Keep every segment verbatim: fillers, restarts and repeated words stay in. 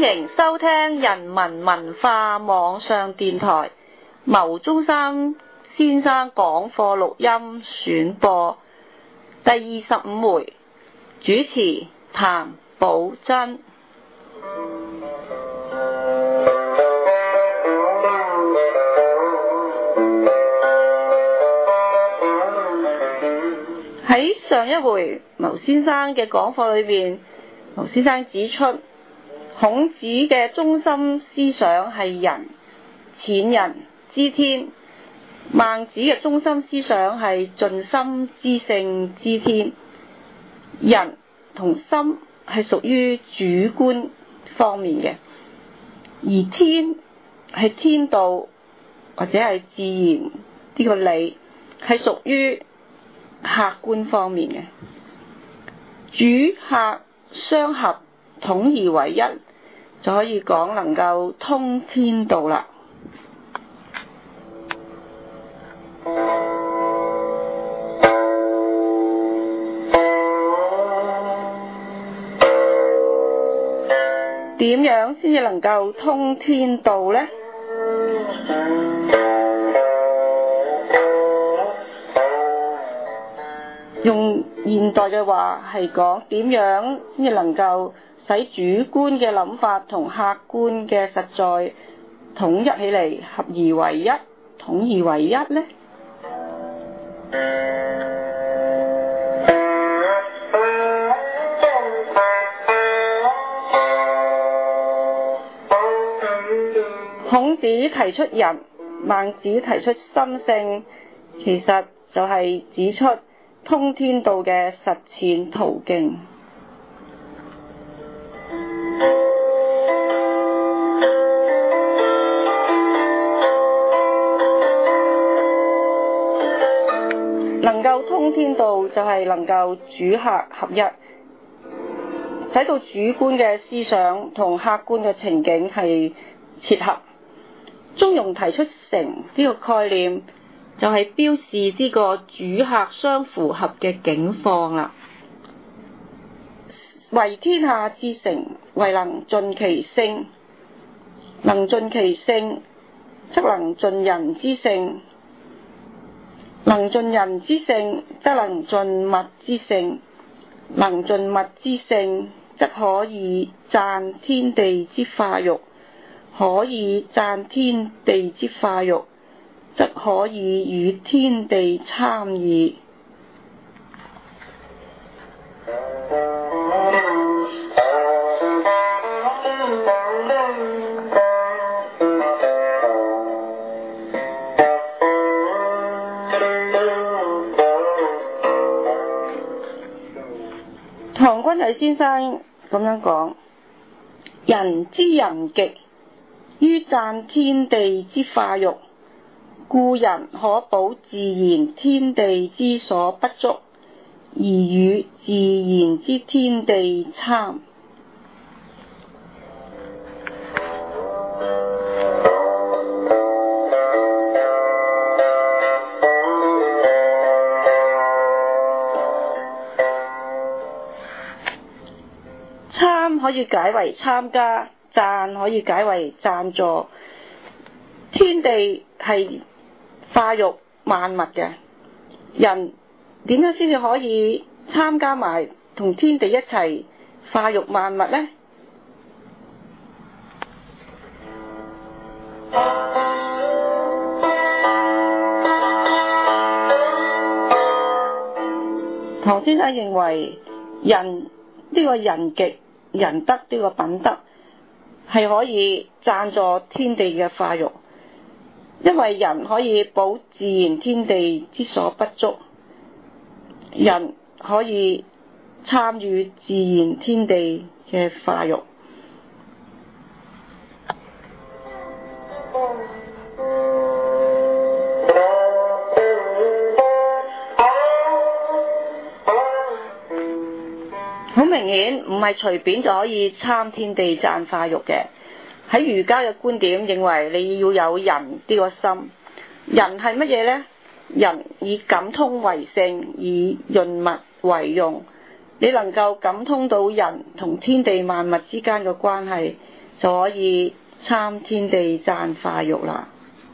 迎收聽人民文化網上電台牟宗三先生講課錄音選播第二十五回，主持譚寶珍。喺上一回牟先生嘅講課裏邊，牟先生指出孔子嘅中心思想係仁，淺人知天；孟子嘅中心思想係盡心知性知天。仁同心係屬於主觀方面嘅，而天係天道或者係自然呢個理係屬於客觀方面嘅。主客相合，統而為一，就可以講能夠通天道啦。點樣先至能夠通天道呢？用現代嘅話係講點樣先至能夠使主觀嘅諗法同客觀嘅實在統一起嚟，合而為一，統而為一呢？孔子提出仁，孟子提出心性，其實就係指出通天道嘅實踐途徑。能夠通天道就係能夠主客合一，使到主觀嘅思想同客觀嘅情景係切合。中庸提出誠呢個概念，就係標示呢個主客相符合嘅境況啦。為天下之誠，為能盡其性，能盡其性，則能盡人之性；能盡人之性，則能盡物之性；能盡物之性，則可以贊天地之化育；可以贊天地之化育，則可以與天地參議。唐君毅先生咁樣講：人之仁極，於贊天地之化育，故人可補自然天地之所不足，而與自然之天地參。參可以解為參加，贊可以解為贊助。天地係化育萬物嘅，人點樣先至可以參加埋同天地一齊化育萬物呢？唐先生認為人呢個仁極仁德呢個品德係可以贊助天地嘅化育，因為人可以補自然天地之所不足，人可以參與自然天地嘅化育。好明顯唔係隨便就可以參天地贊化育嘅。喺儒家嘅觀點認為你要有仁呢個心。仁係乜嘢呢？仁以感通為性，以潤物為用。你能夠感通到人同天地萬物之間嘅關係， 就可以參天地讚化育啦。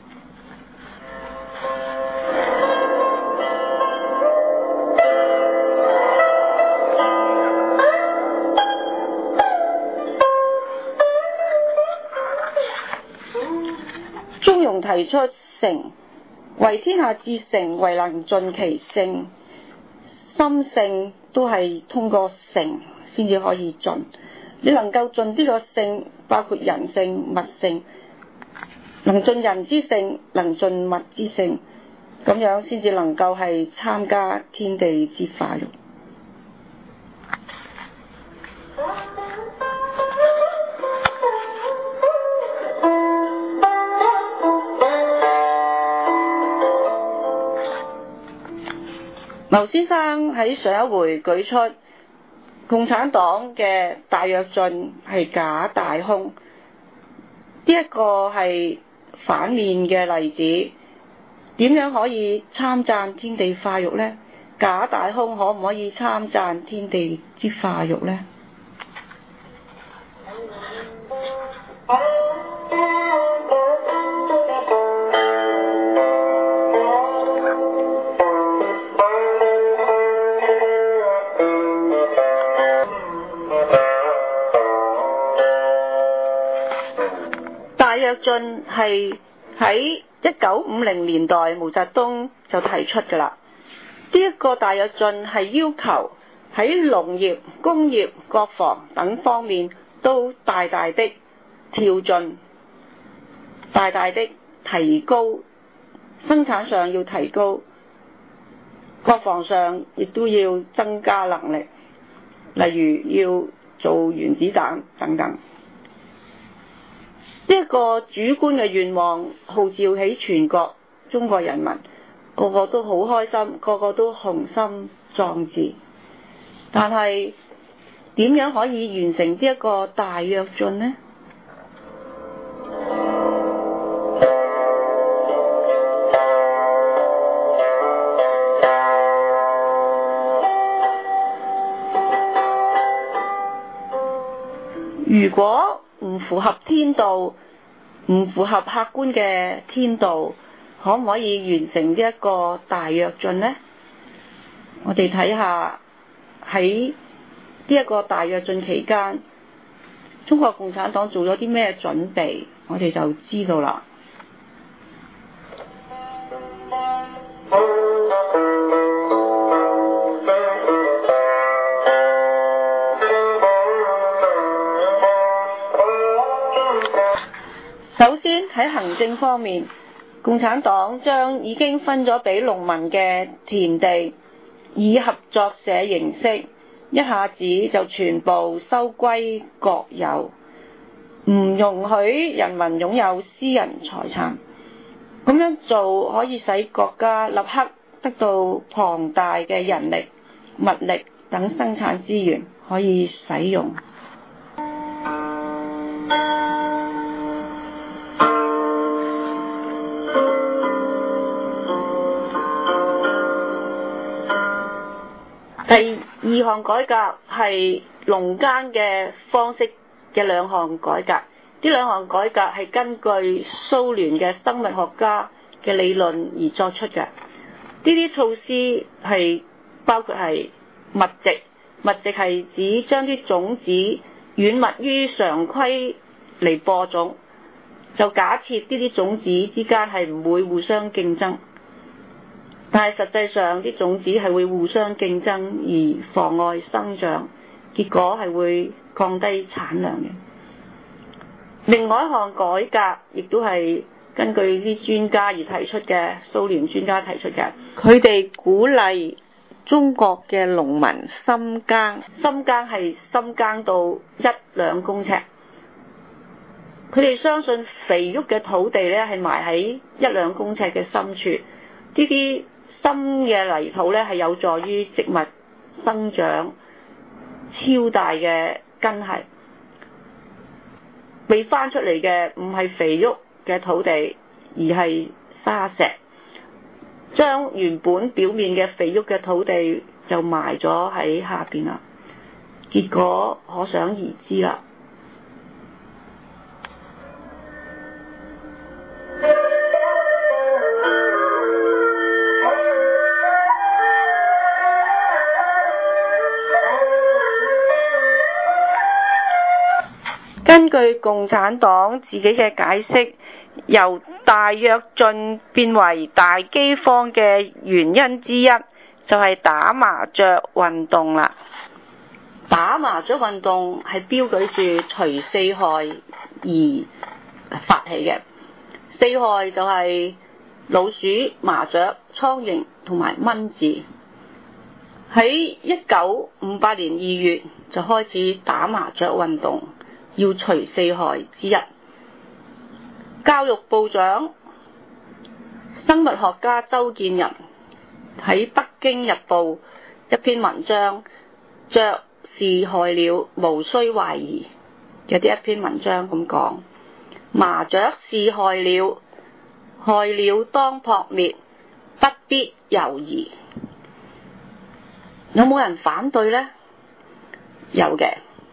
中庸提出誠，為天下至誠，為能盡其性。心性都係通過誠先至可以盡。你能夠盡呢個性，包括人性、物性，能盡人之性，能盡物之性，咁樣先至能夠係參加天地之化育。牟先生喺上一回舉出共產黨嘅大躍進係假大空，呢、這、一個係反面嘅例子。點樣可以參贊天地化育呢？假大空可唔可以參贊天地之化育呢？大躍進係喺一九五零年代毛澤東就提出㗎啦。呢一個大躍進係要求喺農業、工業、國防等方面都大大的跳進，大大的提高，生產上要提高，國防上亦都要增加能力，例如要做原子彈等等。呢一個主觀嘅願望號召起全國中國人民，個個都好開心，個個都雄心壯志。但係點樣可以完成呢一個大躍進呢？如果唔符合天道，唔符合客觀嘅天道，可唔可以完成呢一個大躍進呢？我哋睇下喺呢一個大躍進期間，中國共產黨做咗啲咩準備，我哋就知道啦。首先喺行政方面，共產黨將已經分咗俾農民嘅田地以合作社形式一下子就全部收歸國有，唔容許人民擁有私人財產。咁樣做可以使國家立刻得到龐大嘅人力、物力等生產資源可以使用。第二項改革係農耕嘅方式嘅兩項改革，呢兩項改革係根據蘇聯嘅生物學家嘅理論而作出嘅。呢啲措施係包括係密植，密植係指將啲種子遠密於常規嚟播種，就假設呢啲種子之間係唔會互相競爭。但係實際上啲種子係會互相競爭而妨礙生長，結果係會降低產量嘅。另外一項改革亦都係根據啲專家而提出嘅，蘇聯專家提出嘅，佢哋鼓勵中國嘅農民深耕，深耕係深耕到一兩公尺。佢哋相信肥沃嘅土地咧係埋喺一兩公尺嘅深處，呢啲深嘅泥土咧係有助於植物生長，超大嘅根系。被翻出嚟嘅唔係肥沃嘅土地，而係沙石，將原本表面嘅肥沃嘅土地就埋咗喺下邊啦。結果可想而知啦。 根據共產黨自己嘅解釋，由大躍進變為大饑荒嘅原因之一，就係打麻雀運動啦。打麻雀運動係標舉住除四害而發起嘅。四害就係老鼠、麻雀、蒼蠅同埋蚊子。喺一九五八年二月就開始打麻雀運動，要除四害之一。教育部長、生物學家周建人喺《北京日報》一篇文章，雀是害鳥無需懷疑嘅啲一篇文章咁講：麻雀是害鳥，害鳥當撲滅，不必猶疑。有冇人反對呢？有嘅。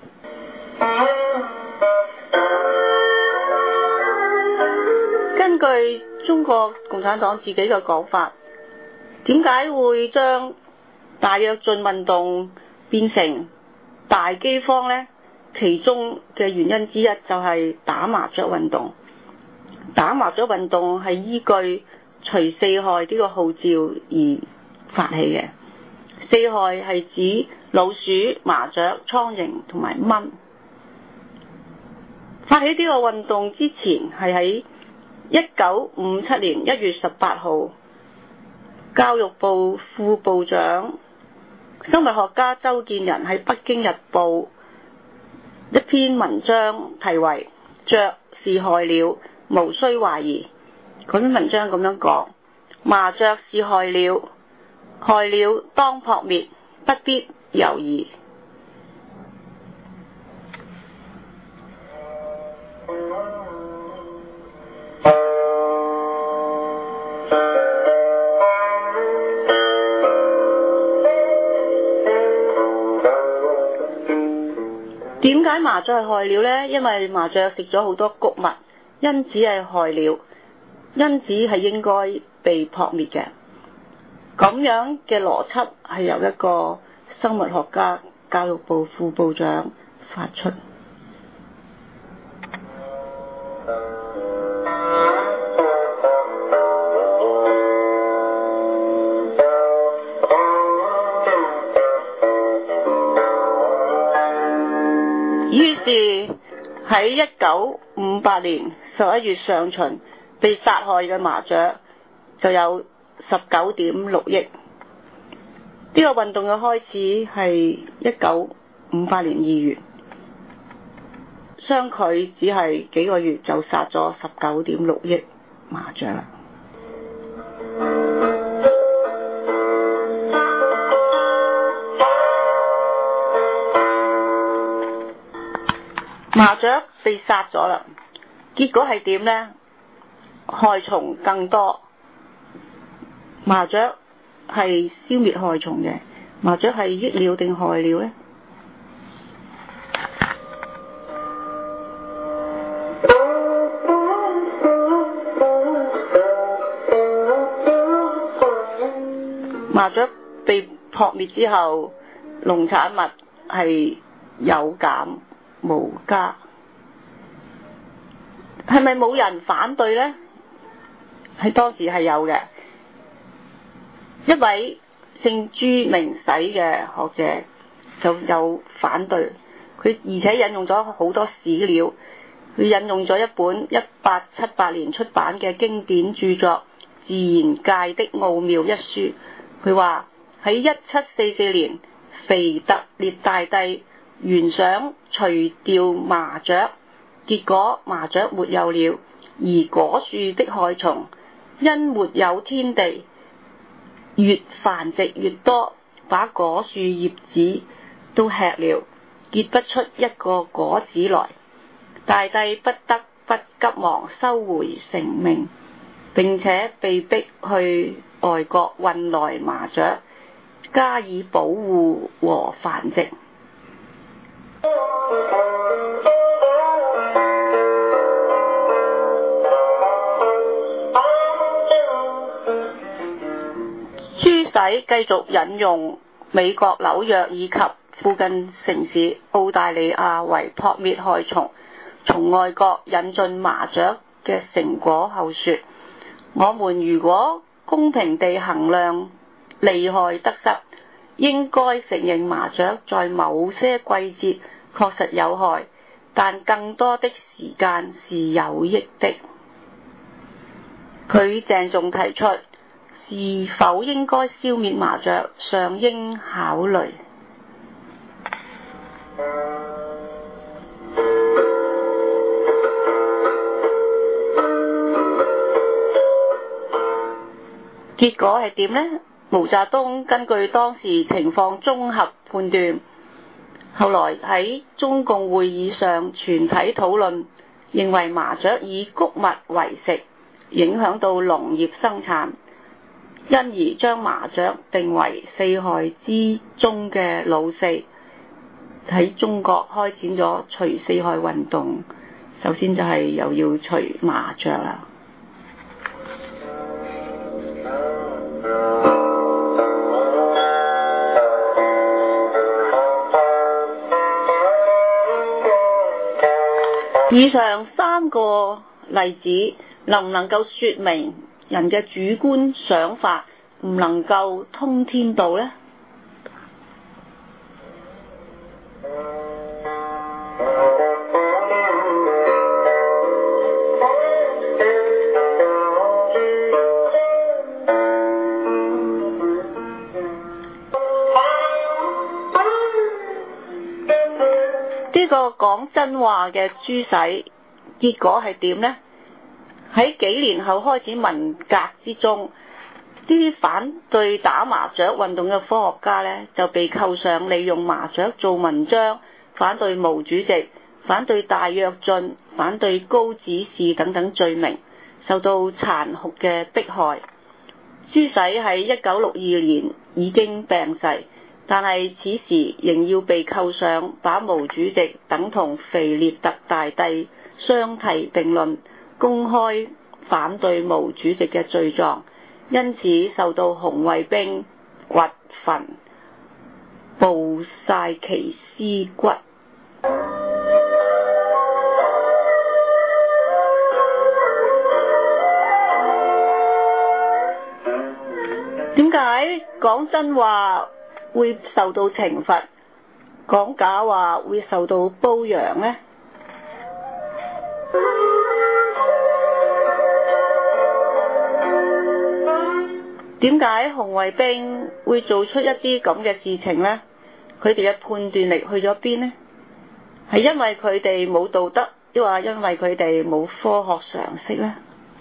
根據中國共產黨自己嘅講法，點解會將大躍進運動變成大饑荒呢？其中嘅原因之一就係打麻雀運動。打麻雀運動係依據除四害呢個號召而發起嘅。四害係指老鼠、麻雀、蒼蠅同埋蚊。發起呢個運動之前係喺一九五七年一月十八號，教育部副部長、生物學家周建人喺《北京日報》一篇文章題為《雀是害鳥，無需懷疑》。嗰篇文章咁樣講：麻雀是害鳥，害鳥當撲滅，不必猶豫。點解麻雀係害鳥呢？因為麻雀食咗好多穀物，因此係害鳥，因此係應該被撲滅嘅。咁樣嘅邏輯係由一個生物學家、教育部副部長發出。於是喺一九五八年十一月上旬被殺害嘅麻雀就有十九點六億。呢、這個運動嘅開始係一九五八年二月，相距只係幾個月就殺咗十九點六億麻雀啦。麻雀被殺咗啦，結果係點呢？害蟲更多。麻雀係消滅害蟲嘅，麻雀係益鳥定害鳥呢？麻雀被撲滅之後，農產物係有減無加，係咪冇人反對呢？喺當時係有嘅。一位姓朱名洗嘅學者就有反對，佢而且引用咗好多史料，佢引用咗一本一八七八年出版嘅經典著作《自然界的奧妙》一書。佢話喺一七四四年，腓特烈大帝原想除掉麻雀，結果麻雀沒有了，而果樹的害蟲因沒有天地，越繁殖越多，把果樹葉子都吃了，結不出一個果子來。大帝不得不急忙收回成命，並且被逼去外國運來麻雀，加以保護和繁殖。朱洗繼續引用美國紐約以及附近城市澳大利亞為撲滅害蟲從外國引進麻雀嘅成果後說，我們如果公平地衡量利害得失，應該承認麻雀在某些季節確實有害，但更多的時間是有益的。佢鄭重提出，是否應該消滅麻雀，尚應考慮。結果係點呢？毛澤東根據當時情況綜合判斷，後來喺中共會議上全體討論，認為麻雀以穀物為食，影響到農業生產，因而將麻雀定為四害之中嘅老四。喺中國開展咗除四害運動，首先就係又要除麻雀啦。以上三個例子能唔能夠說明人嘅主觀想法唔能夠通天道呢？呢個講真話嘅豬洗，結果係點呢？喺幾年後開始文革之中，呢啲反對打麻雀運動嘅科學家呢，就被扣上利用麻雀做文章，反對毛主席、反對大躍進、反對高指示等等罪名，受到殘酷嘅迫害。豬洗喺一九六二年已經病逝，但係此時仍要被扣上把毛主席等同腓列特大帝相提並論，公開反對毛主席嘅罪狀，因此受到紅衛兵掘墳，暴曬其屍骨。點解講真話會受到懲罰，講假話會受到褒揚呢？點解紅衛兵會做出一啲咁嘅事情呢？佢哋嘅判斷力去咗邊呢？係因為佢哋冇道德，抑或因為佢哋冇科學常識呢？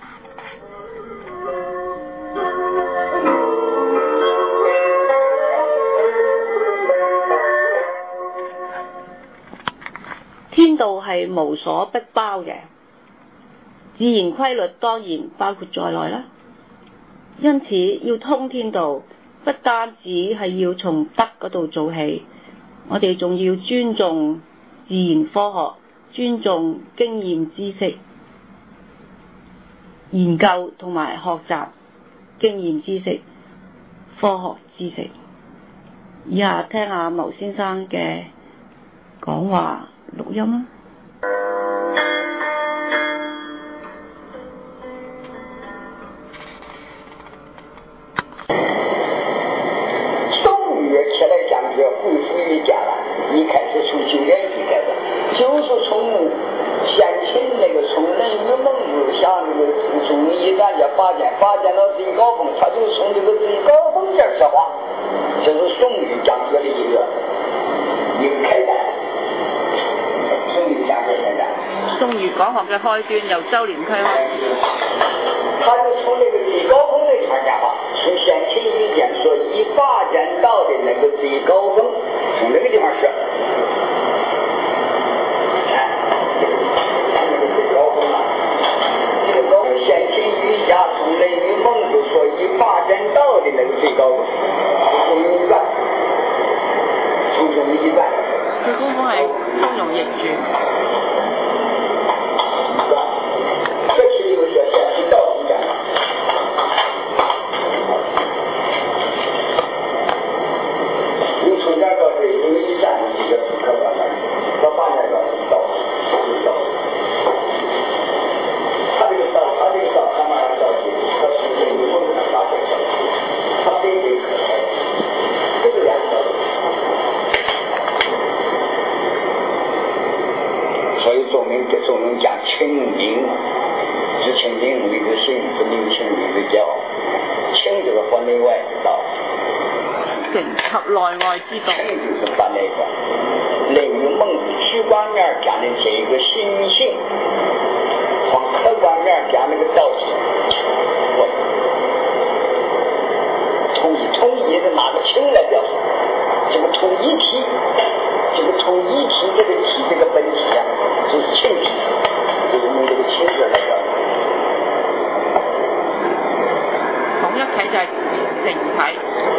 天道係無所不包嘅，自然規律當然包括在內啦。因此要通天道，不單止係要從德嗰度做起，我哋仲要尊重自然科學，尊重經驗知識，研究同埋學習經驗知識、科學知識。以下聽下毛先生嘅講話錄音啦。 宋语起来讲这恢复一家了，一开始从九点一开始，就是从先秦那个从人与蒙古下那个从一战就发展发展到最高峰，他就从这个最高峰这儿说话，这是宋语讲学的一个一个开端。 宋語講學嘅開端由周連區開始。 他就從那個最高峰那地方講話，從先秦語言所以發展到的那個最高峰，從那個地方說。最高峰啊，最高峰先秦語下從人與蒙古所以發展到的那個最高峰，中庸一段，從中一段。 最高峰係中庸譯注。 这是就是说先秦道一战，由从这儿到这中一战一个主客观的，到八年到道是道， 所以著名的著名讲清明，知清明为的心，不明清为的教。清这个分内外之道， 境及內外之道。 清就是把那个《论语》孟子主观面讲的这一个心性，从客观面讲那个道性，我统一统一的拿个清来表示，这个统一体，这个统一体这个体这个本体啊，就是清体，就是用这个清字来表示。 統一體就係成體。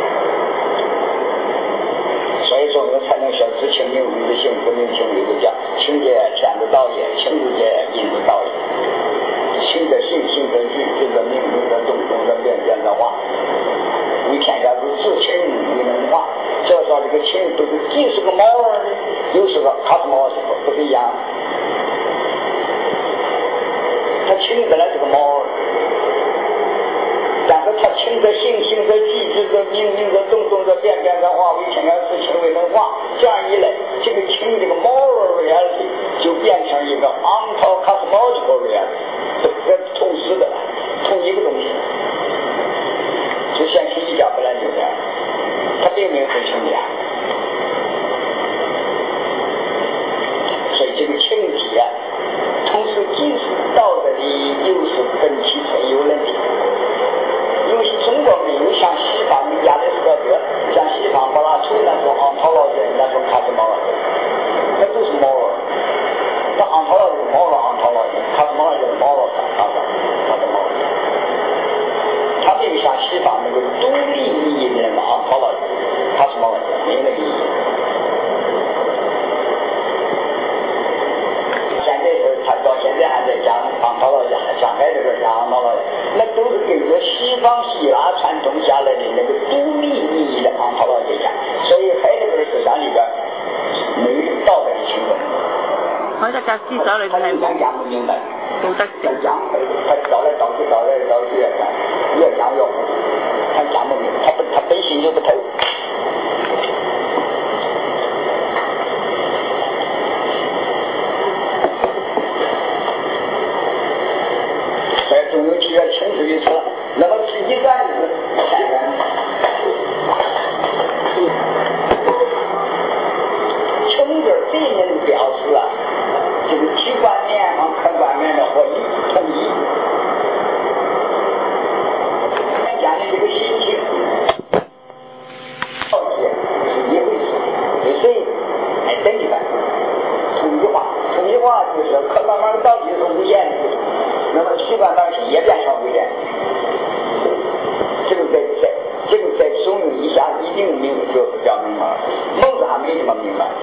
所以说，我才能说知清明为的性，不明清为的教。清者天之道也，清者阴之道也。清者性，性者具，具者明，明者动，动者变，变者化。为天下之至清为能化。就说这个清都是既是个猫儿呢，又是个它是猫，不是一样。它清本来是个猫儿。但是他清则性，性则具，具则明，明则动，动则变，变则化，为天下之清为能化。这样一来，这个清这个 moral reality 就变成一个 ontocosmological reality， 这同时的同一个东西。就像心理学本来就这样，它并没有分清两。所以这个清体啊，同时既是道德的，又是本体存有论的。因为中国没有像西方的亚里士多德，像西方柏拉图那种 ontology， 那种 cosmology， 那都是 moral。那 ontology 是 moral ontology， cosmology 是 moral cosmology。它没有像西方那个独立意义的那个 ontology cosmology， 没有那个意义。现在是他到现在还在讲 ontology， 上海这边讲 ontology。那都是跟着西方希腊传统下来的那个独立意义的ontology讲，所以海德格尔思想里边没有道德的成分。 海德格思想裏邊係冇講不明白， 道德性。 講他找來找去找來找去越講越講越糊，他講不明，他不他本性就不透。总有体验清楚一次，那么是一段是天然。清字最能表示啊，这个主观面和客观面的合一统一。讲的这个心情，道理是一回事，所以还真的吧，统一化，统一化就是客观面的道理是无限的。那么主观面也变成无限，这个在在这个在中庸以下一定没有就是表明了，孟子还没这么明白。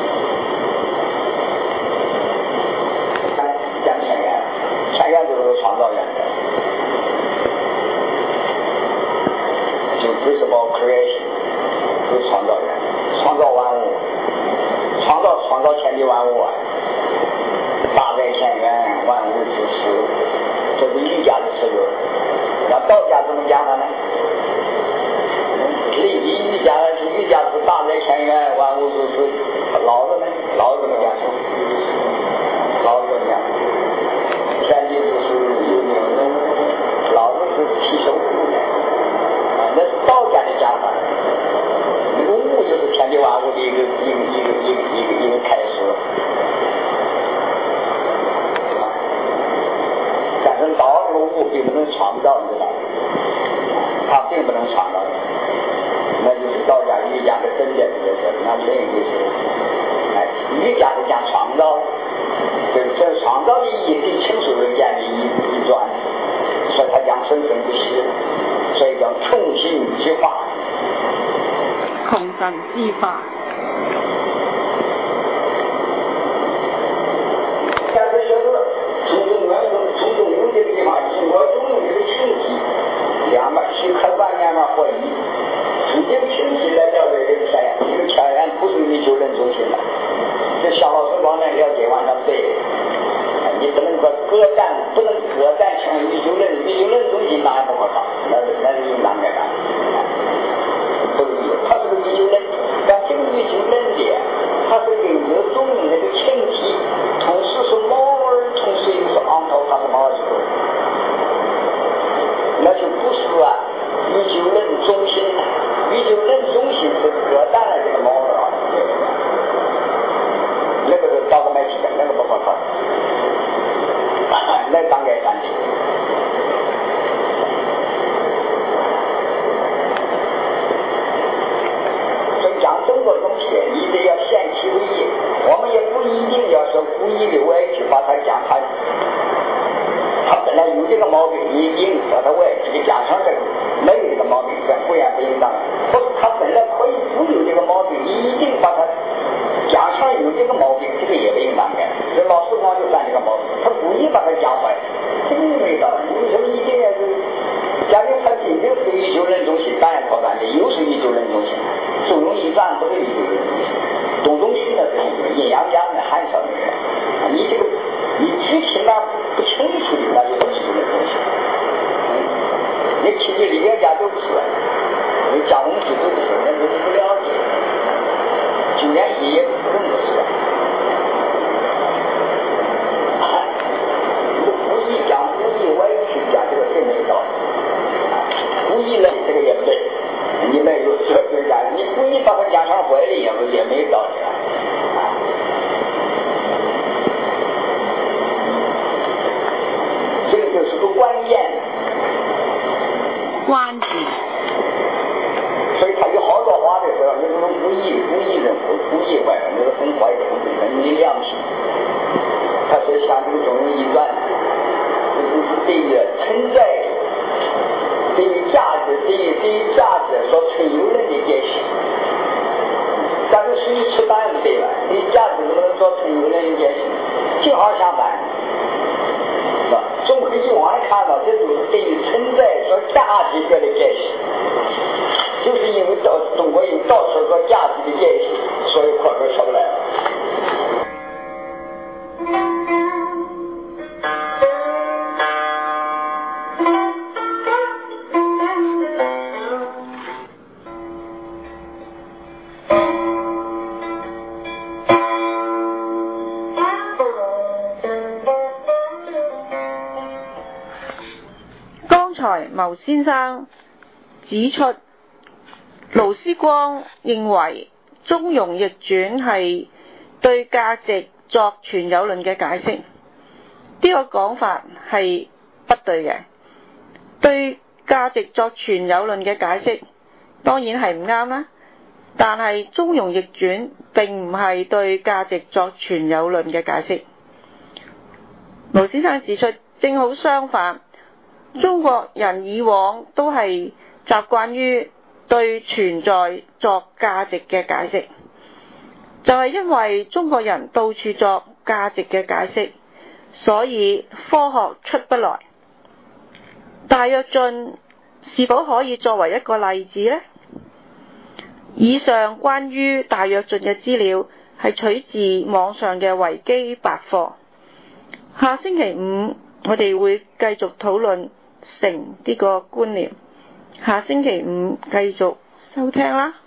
讲天元，天元就是创造原则，就 principle creation， 就是创造原则，创造万物，创造创造天地万物啊。大在天元，万物之始，这是儒家的词语。那道家怎么讲它呢？礼仪儒家是儒家是大在天元，万物之始。老子呢？老子怎么讲？老子怎么讲？天地之始，有名人物。老子是提手啊，那是道家的讲法。那个物就是天地万物的一个一个一个一个一个一个开始。道这个物并不能创造，你知道吗？它并不能创造，那就是道家儒家的分别在这。那另一个是，哎，儒家是讲创造，这这创造的意义最清楚的建立一一转，所以他讲生生不息，所以叫重新之化。 穷神之化。 但是说是从中原中从中庸这个地方，中国中庸这个清体，两面是客观两面合一。从这个清体来了解这个天元，这个天元不是宇宙论中心的。这小老师光能了解往上对，你不能说各占，不能各占成宇宙论，宇宙论中心那也不可靠，那是那是应当的。不是，它是个宇宙论，但这个宇宙论的，它是跟着中庸那个清体同时。 买起的，那个不好看，那当然干的。所以讲中国东西，你得要限其为业，我们也不一定要说故意的歪曲把它讲他。他本来有这个毛病，你硬把他歪曲给讲成这个没有这个毛病，这不然不应当。不是他本来可以不有这个毛病，你一定把他讲成有这个毛病，这个也不应当的。这老师光就犯这个毛病，他故意把他讲坏，这个没道理。为什么一定要是？假如他真正是一九人中心，当然好办的，又是一九人中心，周荣一传不是一九人中心，董仲舒那是阴阳家的汉朝的人，你这个你具体那不清楚的，那就是一九人中心。嗯，你提起李元家都不是，你蒋公之都不是，那都是不了解。九年一也更不是。故意讲故意歪曲讲这个真没道理。故意了，这个也不对，你们有这个讲，你故意把它讲成坏了也不也没道理了。这个就是个关键。 关键。 所以他有好多话的时候，你不能故意故意认为故意坏，那个很坏的，很没良心。他说像这个中庸一传，这就是对于存在。对于价值，对于对于价值所存有人的解释，但是属于出当然不对了。对于价值所存有人的解释，正好相反，是吧？从可以往来看到，这就是对于存在所价值的解释，就是因为到中国有到处说价值的解释，所以课本出不来了。 牟先生指出，盧思光認為中庸易傳係對價值作存有論嘅解釋，呢、這個講法係不對嘅。對價值作存有論嘅解釋當然係唔啱啦，但係中庸易傳並唔係對價值作存有論嘅解釋。盧先生指出，正好相反。中國人以往都係習慣於對存在作價值嘅解釋，就係因為中國人到處作價值嘅解釋，所以科學出不來。大躍進是否可以作為一個例子呢？以上關於大躍進嘅資料係取自網上嘅維基百科。下星期五我哋會繼續討論成呢個觀念，下星期五繼續收聽啦。